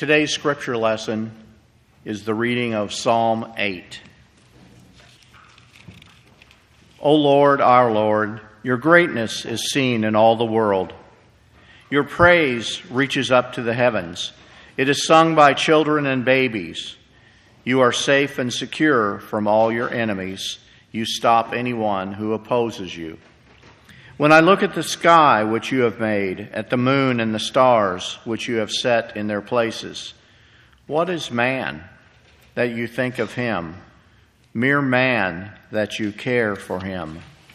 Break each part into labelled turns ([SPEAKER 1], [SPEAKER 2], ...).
[SPEAKER 1] Today's scripture lesson is the reading of Psalm 8. O Lord, our Lord, your greatness is seen in all the world. Your praise reaches up to the heavens. It is sung by children and babies. You are safe and secure from all your enemies. You stop anyone who opposes you. When I look at the sky which you have made, at the moon and the stars which you have set in their places, what is man that you think of him, mere man that you care for him?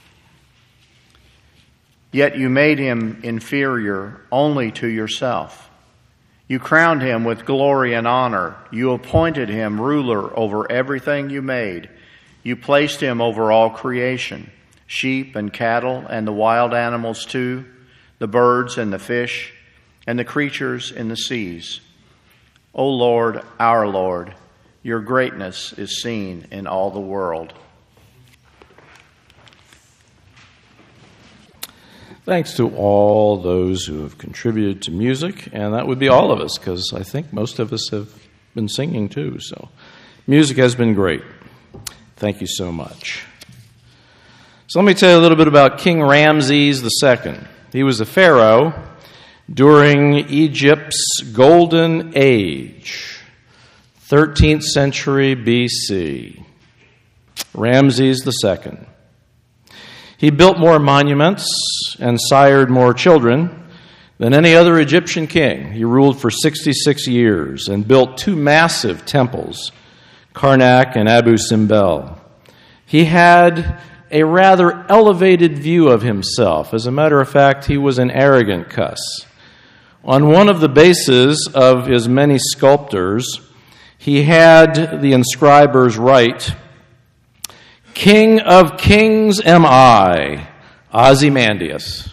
[SPEAKER 1] Yet you made him inferior only to yourself. You crowned him with glory and honor. You appointed him ruler over everything you made. You placed him over all creation, sheep and cattle and the wild animals too, the birds and the fish, and the creatures in the seas. O Lord, our Lord, your greatness is seen in all the world.
[SPEAKER 2] Thanks to all those who have contributed to music, and that would be all of us, because I think most of us have been singing too. So music has been great. Thank you so much. So let me tell you a little bit about King Ramses II. He was a pharaoh during Egypt's Golden Age, 13th century BC. Ramses II. He built more monuments and sired more children than any other Egyptian king. He ruled for 66 years and built two massive temples, Karnak and Abu Simbel. He had a rather elevated view of himself. As a matter of fact, he was an arrogant cuss. On one of the bases of his many sculptors, he had the inscribers write, "King of kings am I, Ozymandias."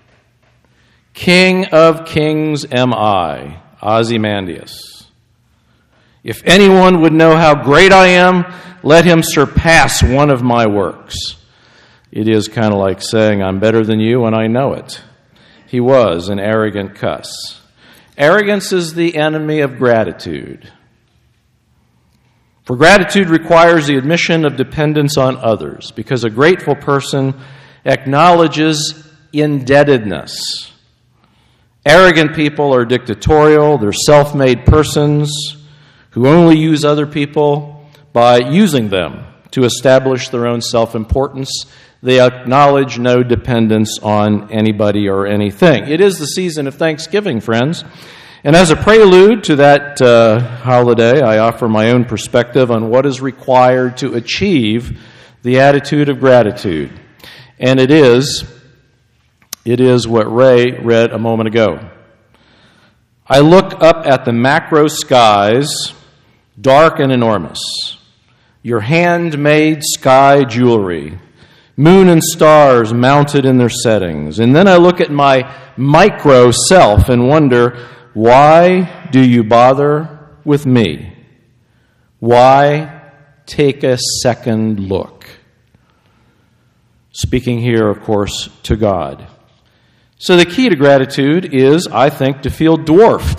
[SPEAKER 2] King of kings am I, Ozymandias. If anyone would know how great I am, let him surpass one of my works. It is kind of like saying, I'm better than you, and I know it. He was an arrogant cuss. Arrogance is the enemy of gratitude. For gratitude requires the admission of dependence on others, because a grateful person acknowledges indebtedness. Arrogant people are dictatorial, they're self-made persons who only use other people by using them to establish their own self-importance. They acknowledge no dependence on anybody or anything. It is the season of Thanksgiving, friends. And as a prelude to that holiday, I offer my own perspective on what is required to achieve the attitude of gratitude. And it is what Ray read a moment ago. I look up at the macro skies, dark and enormous, your handmade sky jewelry, moon and stars mounted in their settings. And then I look at my micro self and wonder, why do you bother with me? Why take a second look? Speaking here, of course, to God. So the key to gratitude is, I think, to feel dwarfed.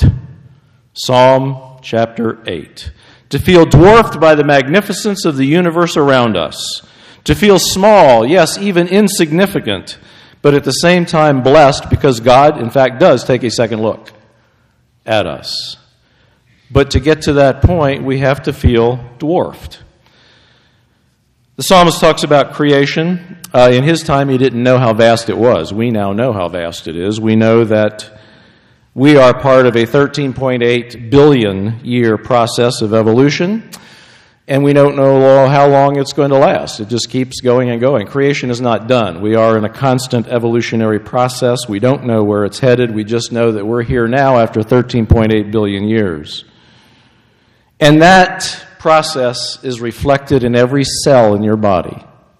[SPEAKER 2] Psalm chapter 8. To feel dwarfed by the magnificence of the universe around us. To feel small, yes, even insignificant, but at the same time blessed because God, in fact, does take a second look at us. But to get to that point, we have to feel dwarfed. The psalmist talks about creation. In his time, he didn't know how vast it was. We now know how vast it is. We know that we are part of a 13.8 billion year process of evolution, and we don't know how long it's going to last. It just keeps going and going. Creation is not done. We are in a constant evolutionary process. We don't know where it's headed. We just know that we're here now after 13.8 billion years. And that process is reflected in every cell in your body.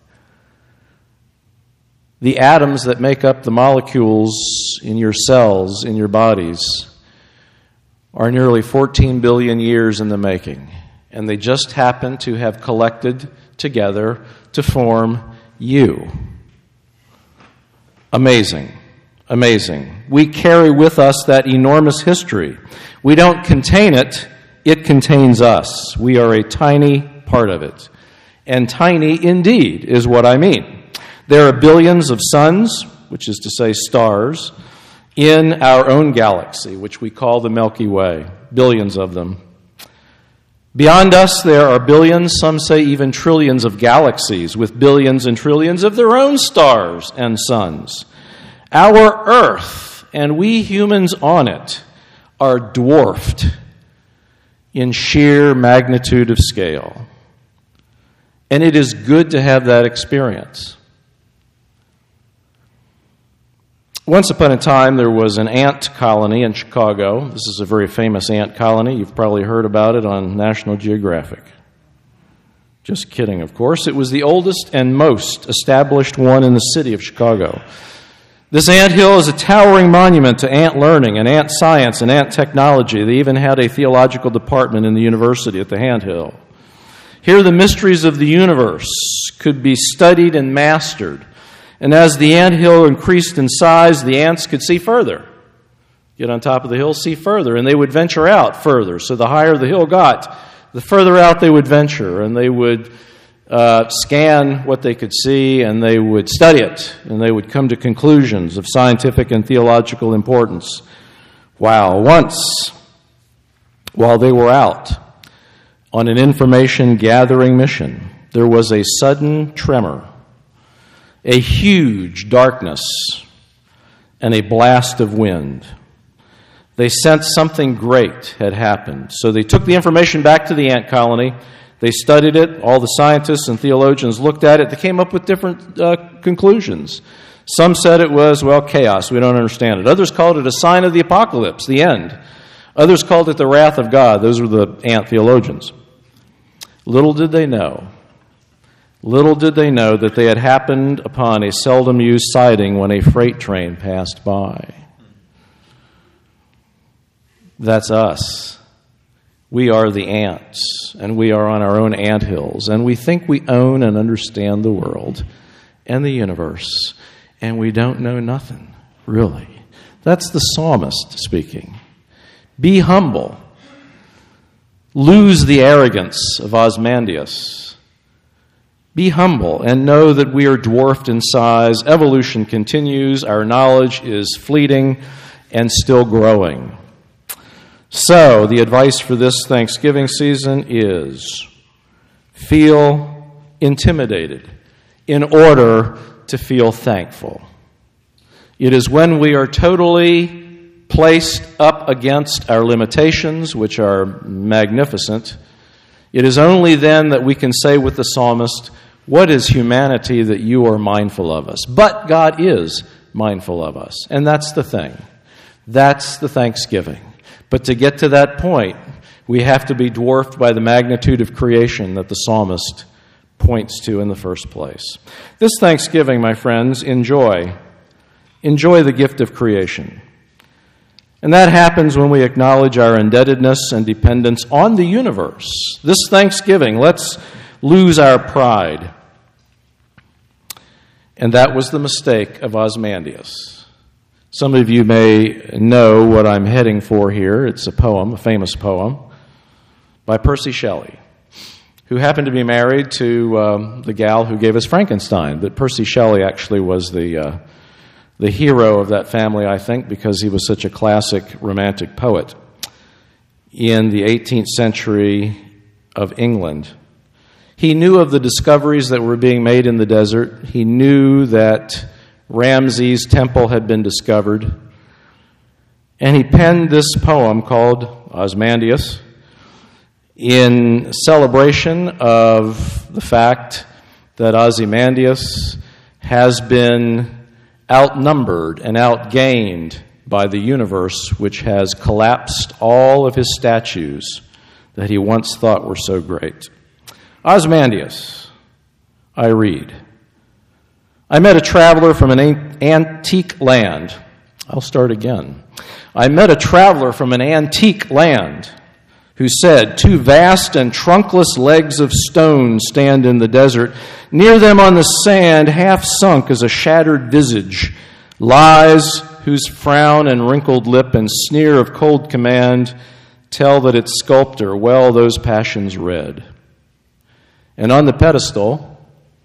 [SPEAKER 2] The atoms that make up the molecules in your cells, in your bodies, are nearly 14 billion years in the making. And they just happen to have collected together to form you. Amazing. amazing. We carry with us that enormous history. We don't contain it, it contains us. We are a tiny part of it. And tiny indeed is what I mean. There are billions of suns, which is to say stars, in our own galaxy, which we call the Milky Way. Billions of them. Beyond us, there are billions, some say even trillions of galaxies with billions and trillions of their own stars and suns. Our Earth, and we humans on it, are dwarfed in sheer magnitude of scale. And it is good to have that experience. Once upon a time, there was an ant colony in Chicago. This is a very famous ant colony. You've probably heard about it on National Geographic. Just kidding, of course. It was the oldest and most established one in the city of Chicago. This anthill is a towering monument to ant learning and ant science and ant technology. They even had a theological department in the university at the anthill. Here, the mysteries of the universe could be studied and mastered. And as the anthill increased in size, the ants could see further. Get on top of the hill, see further, and they would venture out further. So the higher the hill got, the further out they would venture, and they would scan what they could see, and they would study it, and they would come to conclusions of scientific and theological importance. Wow. Once, while they were out on an information gathering mission, there was a sudden tremor, a huge darkness, and a blast of wind. They sensed something great had happened. So they took the information back to the ant colony. They studied it. All the scientists and theologians looked at it. They came up with different conclusions. Some said it was, chaos. We don't understand it. Others called it a sign of the apocalypse, the end. Others called it the wrath of God. Those were the ant theologians. Little did they know that they had happened upon a seldom-used sighting when a freight train passed by. That's us. We are the ants, and we are on our own anthills, and we think we own and understand the world and the universe, and we don't know nothing, really. That's the psalmist speaking. Be humble. Lose the arrogance of Ozymandias. Be humble and know that we are dwarfed in size. Evolution continues. Our knowledge is fleeting and still growing. So, the advice for this Thanksgiving season is feel intimidated in order to feel thankful. It is when we are totally placed up against our limitations, which are magnificent, it is only then that we can say with the psalmist, what is humanity that you are mindful of us? But God is mindful of us. And that's the thing. That's the Thanksgiving. But to get to that point, we have to be dwarfed by the magnitude of creation that the psalmist points to in the first place. This Thanksgiving, my friends, enjoy the gift of creation. And that happens when we acknowledge our indebtedness and dependence on the universe. This Thanksgiving, let's lose our pride. And that was the mistake of Ozymandias. Some of you may know what I'm heading for here. It's a poem, a famous poem, by Percy Shelley, who happened to be married to the gal who gave us Frankenstein. But Percy Shelley actually was the hero of that family, I think, because he was such a classic romantic poet in the 18th century of England. He knew of the discoveries that were being made in the desert. He knew that Ramses' temple had been discovered. And he penned this poem called Ozymandias in celebration of the fact that Ozymandias has been outnumbered and outgained by the universe, which has collapsed all of his statues that he once thought were so great. Ozymandias, I read, I met a traveler from an antique land. I'll start again. I met a traveler from an antique land who said, 2 vast and trunkless legs of stone stand in the desert. Near them on the sand, half sunk as a shattered visage, lies whose frown and wrinkled lip and sneer of cold command tell that its sculptor well those passions read. And on the pedestal,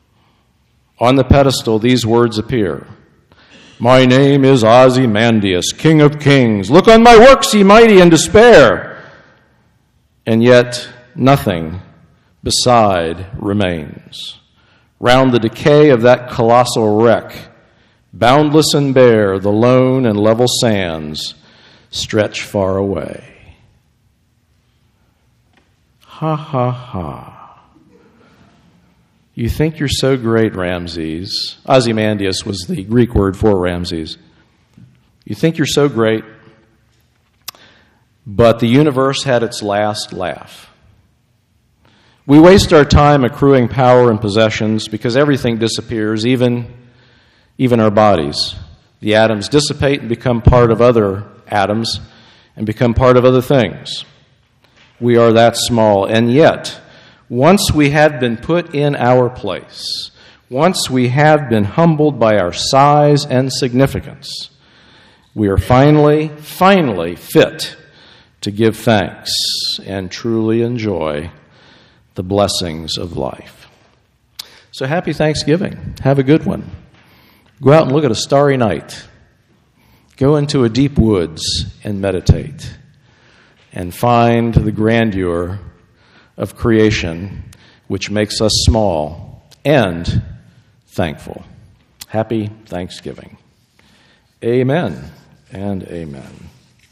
[SPEAKER 2] these words appear. My name is Ozymandias, King of Kings. Look on my works, ye mighty, and despair. And yet nothing beside remains. Round the decay of that colossal wreck, boundless and bare, the lone and level sands stretch far away. Ha, ha, ha. You think you're so great, Ramses. Ozymandias was the Greek word for Ramses. You think you're so great, but the universe had its last laugh. We waste our time accruing power and possessions because everything disappears, even our bodies. The atoms dissipate and become part of other atoms and become part of other things. We are that small, and yet, once we have been put in our place, once we have been humbled by our size and significance, we are finally fit to give thanks and truly enjoy the blessings of life. So happy Thanksgiving. Have a good one. Go out and look at a starry night. Go into a deep woods and meditate and find the grandeur of creation, which makes us small and thankful. Happy Thanksgiving. Amen and amen.